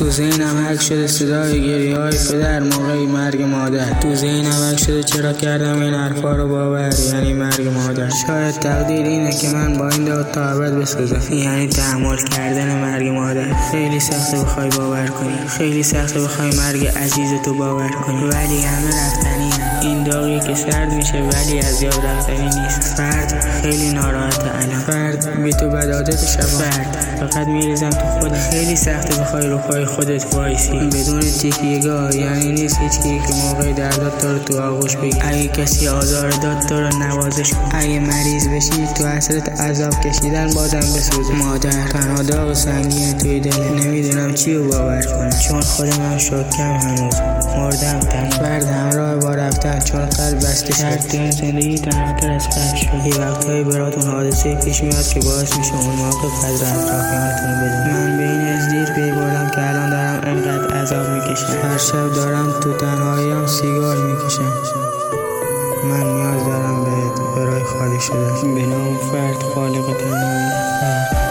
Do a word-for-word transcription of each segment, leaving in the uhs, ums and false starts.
تو ذهنم حک شده صدای گریه های پدر موقعی مرگ مادر. تو ذهنم حک شده چرا کردم این حرفا رو باور، یعنی مرگ مادر. شاید تقدیر اینه که من با این داد تا ابد بسوزم، یعنی تحمل کردن مرگ مادر. خیلی سخته بخوای باور کنی، خیلی سخته بخوای مرگ عزیز تو باور کنی، ولی همه رفتنی. این داغی که سرد میشه ولی از یاد رفتنی نیست. فرد خیلی ناراحته الان، فرد بی تو بدعادت شب، فرد فقط میریزم تو خودم. خیلی سخته بخوای رو پای خودت وایسی بدون تکیه‌گاه، یعنی نیست هیچکی که موقع دردات تو رو تو آغوش بگی. اگه کسی آزار داد تو رو نوازش کن، اگه مریض بشی تو حسرت عذاب کشیدن بازم بسوز. مادر تنها داغ سنگین توی دل، نمیدونم چی رو باور کنم، چون خودم شکم هنوز مردم تنها. فرد همراه با رفتن چون قلب بسته شد. تو این زندگی تنهاتر از قبل شد. یه وقتایی براتون حادثه پیش میاد که باعث میشه اون موقع قدر اطرافیانتون بدون. من به این ازدیر پی بردم که الان دارم اینقدر عذاب میکشم. هر شب دارم تو تنهاییم سیگار میکشم. من نیاز دارم بهت برای خالی شدن. به نام فرد خالق تنهایی. فرد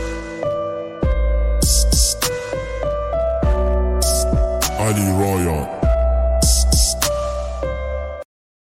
Ali Royan.